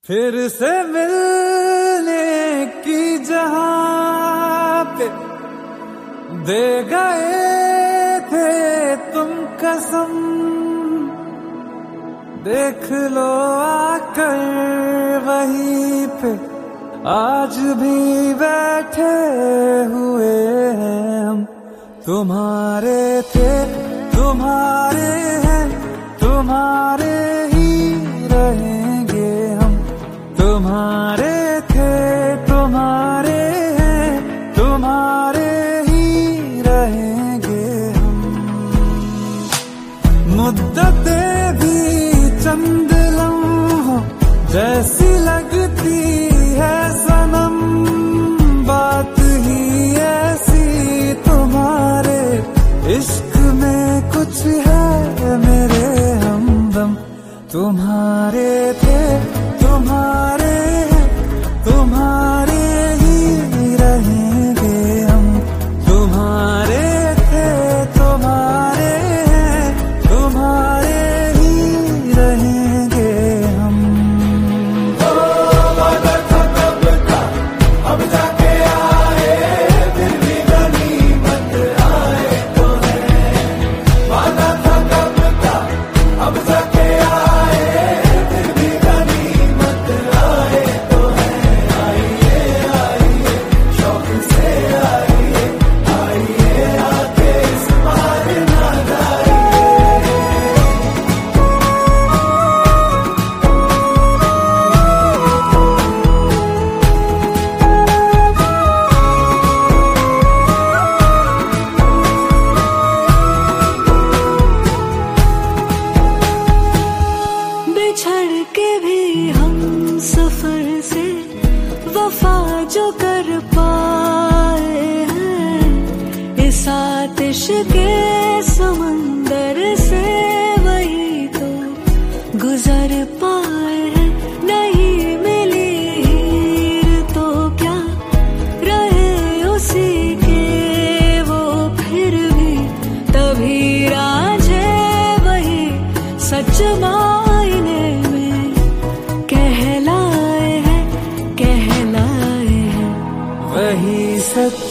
फिर से मिलने की जहां पे दे गए थे तुम कसम, देख लो आकर वहीं पे आज भी बैठे हुए हैं हम। तुम्हारे थे तुम्हारे हैं, तुम्हारे ही रहेंगे हम। तुम्हारे थे तुम्हारे हैं, तुम्हारे ही रहेंगे हम। मुद्दतें भी चंद लम्हों जैसी लगती है सनम, बात ही ऐसी तुम्हारे इश्क में कुछ है मेरे हमदम। तुम्हारे थे तुम्हारे हैं, तुम्हारे ही रहेंगे हम। तुम्हारे थे तुम्हारे हैं, तुम्हारे ही रहेंगे हम। वादा था कब था अब जाके आए, फिर भी गनीमत आए तो है। वादा था कब था अब जाके आए, फिर भी गनीमत आए तो है। आइए आइए शौक से आइए, आइए आके इस बार ना जाइए। बिछड़ के भी हम सफर से वफा जो कर पाए हैं, इस आतिश के समंदर से वही तो गुजर पाए हैं। नहीं मिली हीर तो क्या रहे उसी के वो फिर भी, तभी रांझे वही सच मायने में कहलाए हैं, कहलाए हैं। वही सच